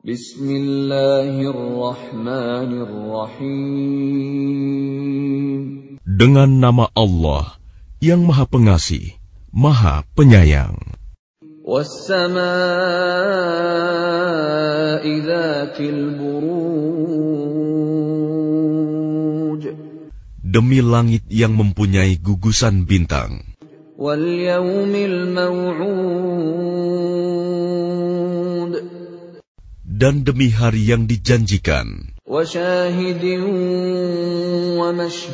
Bismillahirrahmanirrahim. Dengan nama Allah yang Maha Pengasih, Maha Penyayang. Was-samaa'i dzatil buruj. Demi langit yang mempunyai gugusan bintang. Wal yaumil maw'ud. Dan demi hari yang dijanjikan. Wa syahidin wa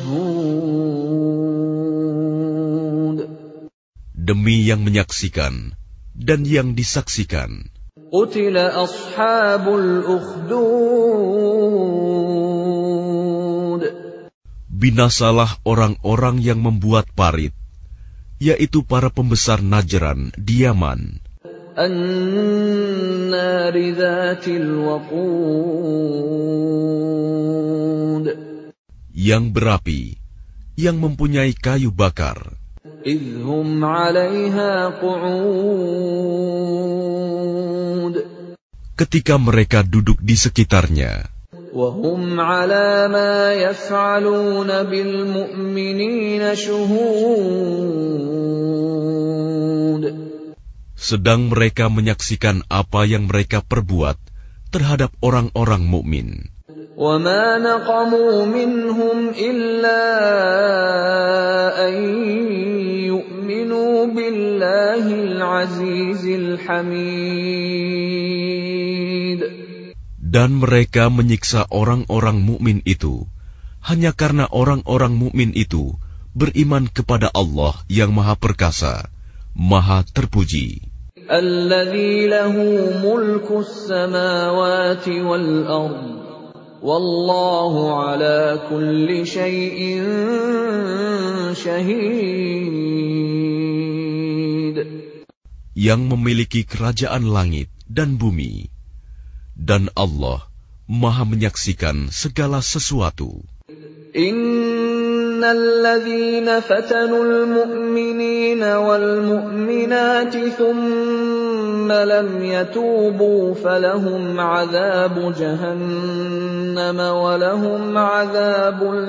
mashhud. Demi yang menyaksikan dan yang disaksikan. Qutila ashabul ukhdud. Binasalah orang-orang yang membuat parit, yaitu para pembesar Najran di Yaman. An-nari dzatil waqud. Yang berapi, yang mempunyai kayu bakar. Idhum 'alaiha qu'ud. Ketika mereka duduk di sekitarnya. Wa hum 'ala ma yaf'aluna bil mu'minina syuhud. Sedang mereka menyaksikan apa yang mereka perbuat terhadap orang-orang mukmin. Wa ma naqamu minhum illa an yu'minu billahil azizil hamid. Dan mereka menyiksa orang-orang mukmin itu hanya karena orang-orang mukmin itu beriman kepada Allah yang Maha Perkasa, Maha Terpuji. Alladzi lahu mulkus samawati wal ard. Wallahu ala kulli syai'in syahid. Yang memiliki kerajaan langit dan bumi. Dan Allah Maha menyaksikan segala sesuatu. Innalladzina fatanul mu'minina wal mu'minati thumma lam yatubu falahum 'adzabu jahannam wa lahum 'adzabul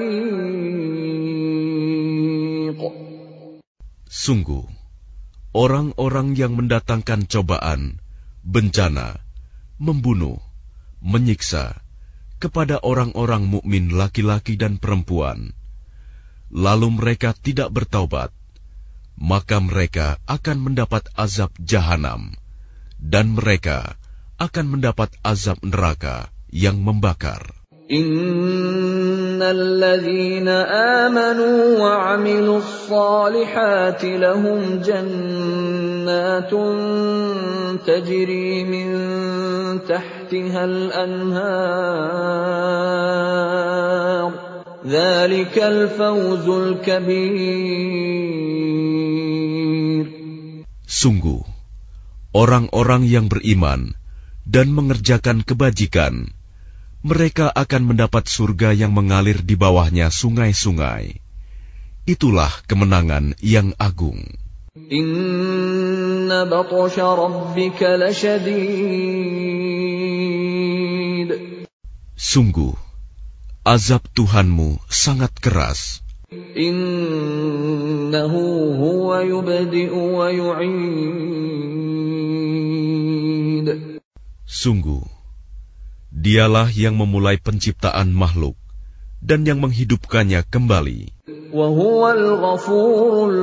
hariq. Sungguh, orang-orang yang mendatangkan cobaan, bencana, membunuh, menyiksa kepada orang-orang mukmin laki-laki dan perempuan, lalu mereka tidak bertaubat, maka mereka akan mendapat azab jahanam, dan mereka akan mendapat azab neraka yang membakar. Innal ladzina amanu wa 'amilus shalihati lahum jannatun tajri min tahtihal anhar. Dzalikal fawzul kabir. Sungguh, orang-orang yang beriman dan mengerjakan kebajikan, mereka akan mendapat surga yang mengalir di bawahnya sungai-sungai. Itulah kemenangan yang agung. Inna batsha rabbika lasyadid. Sungguh, azab Tuhanmu sangat keras. Innahu huwa yubdi'u wa yu'id. Sungguh, Dialah yang memulai penciptaan makhluk dan yang menghidupkannya kembali. Wa huwal ghafurul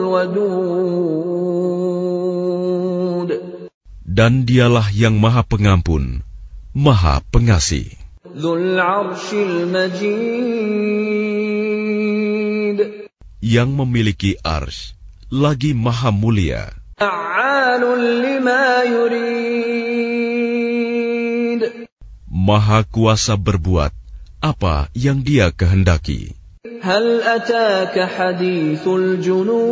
wadud. Dan Dialah yang Maha Pengampun, Maha Pengasih. Dzul 'arsyil majid. Yang memiliki arsy, lagi Maha Mulia. Fa'alun lima yurid. Maha kuasa berbuat apa yang Dia kehendaki. Hal ataka hadithul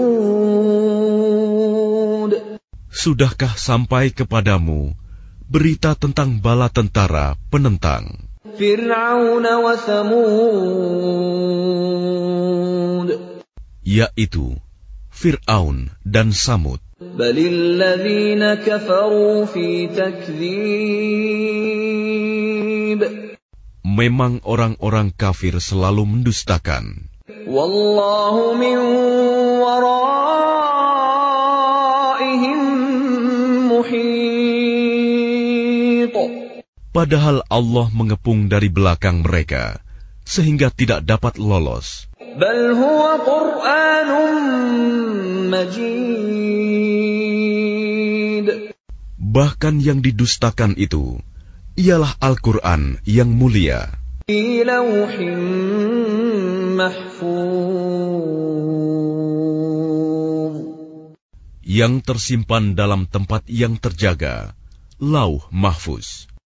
junud. Sudahkah sampai kepadamu berita tentang bala tentara penentang Fir'aun wa Thamud, yaitu Fir'aun dan Samud. Balil ladzina kafaru fi takdzib. memang orang-orang kafir selalu mendustakan. Wallahu min waraihim muhit. Padahal Allah mengepung dari belakang mereka, sehingga tidak dapat lolos. Bal huwa Qur'anun Majid. Bahkan yang didustakan itu ialah Al-Quran yang mulia. Fi lawhin mahfuz. Yang tersimpan dalam tempat yang terjaga, Lauh Mahfuz.